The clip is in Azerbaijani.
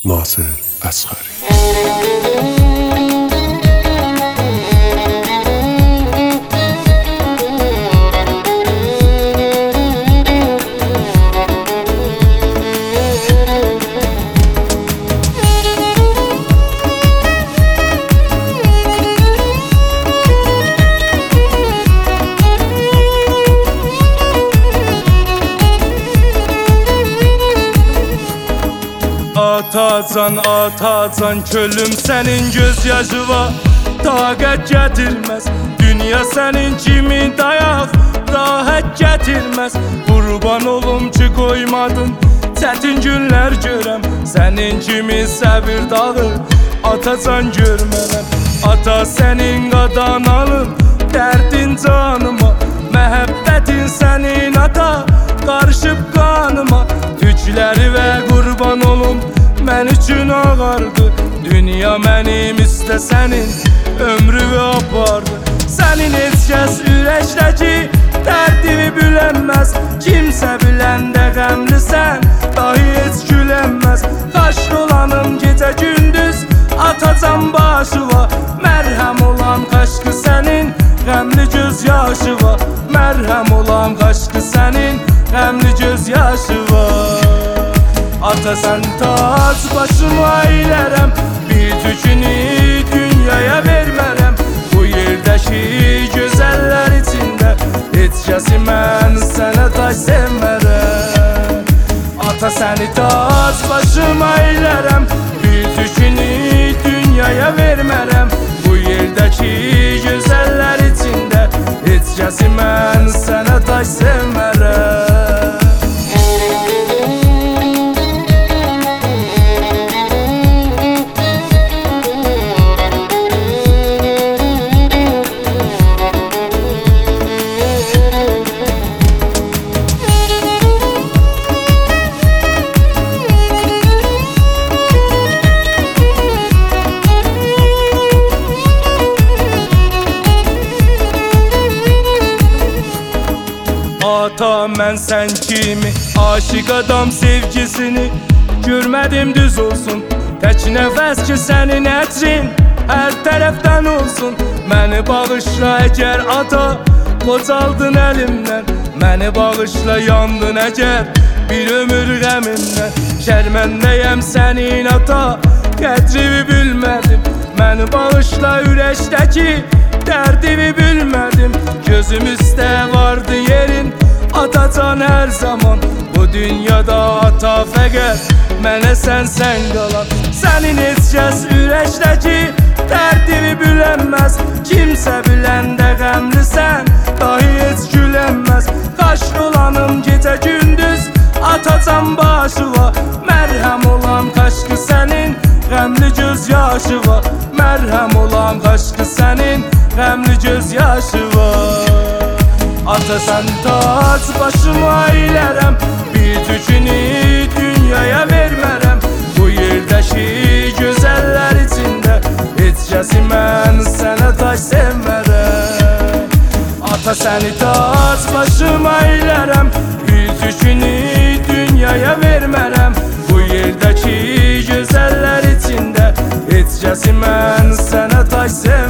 ناصر اصغری. Atacan kölüm senin gözyaşı var. Taqət getirmez dünya senin kimi dayak rahat getirmez. Qurban olum ki koymadın çetin günler görəm. Senin kimi səbir dağı atacan görmərəm. Ata senin qadan alın dərdin canıma. Məhəbbətin senin ata qarışıb qanıma. Tükləri və qurban olum mən üçün ağardı. Dünya mənim istəsənin ömrümü apardı. Sənin heç kəs ürəkdəki dərdimi bilənməz. Kimsə biləndə qəmlisən dahi heç gülənməz. Qaşlı olanım gecə gündüz atacan başıva. Mərhəm olan qaşqı sənin qəmli göz yaşı var. Mərhəm olan qaşqı sənin qəmli göz yaşı var. Ata sen tac başıma eylərəm. Bir tükünü dünyaya vermərəm. Bu yerdəki gözəllər içində heç kəsi mən sənə tac sevmərəm. Ata səni tac başıma eylərəm. Bir tükünü dünyaya vermərəm. Bu yerdəki gözəllər içində heç kəsi mən sənə tac sevmərəm. Ata mən sən kimi aşık adam sevgisini görmədim düz olsun. Tək nəfəs ki sənin ətrin hər tərəfdən olsun. Məni bağışla əgər ata qocaldın əlimdən. Məni bağışla yandın əgər bir ömür qəmimdən. Şərməndəyəm sənin ata qədrimi bilmədim. Məni bağışla ürəkdəki dərdimi bilmədim. Gözüm üstə vardı yerin atacan hər zaman. Bu dünyada ata fəqət mənə sən qalan. Sənin heç kəs ürəkdəki dərdimi bilənməz. Kimsə biləndə qəmlisən dahi heç gülənməz. Qaşlı olanım gecə gündüz atacan başıva. Mərhəm olan qaşqı sənin qəmli göz yaşı var. Mərhəm olan qaşqı sənin qəmli göz yaşı var. Ata sən tac başıma eylərəm. Bir tükünü dünyaya vermərəm. Bu yerdəki gözəllər içində heç kəsi mən sənə tac sevmərəm. Ata səni tac başıma eylərəm. Bir tükünü dünyaya vermərəm. Bu yerdəki gözəllər içində heç kəsi mən sənə tac sevmərəm.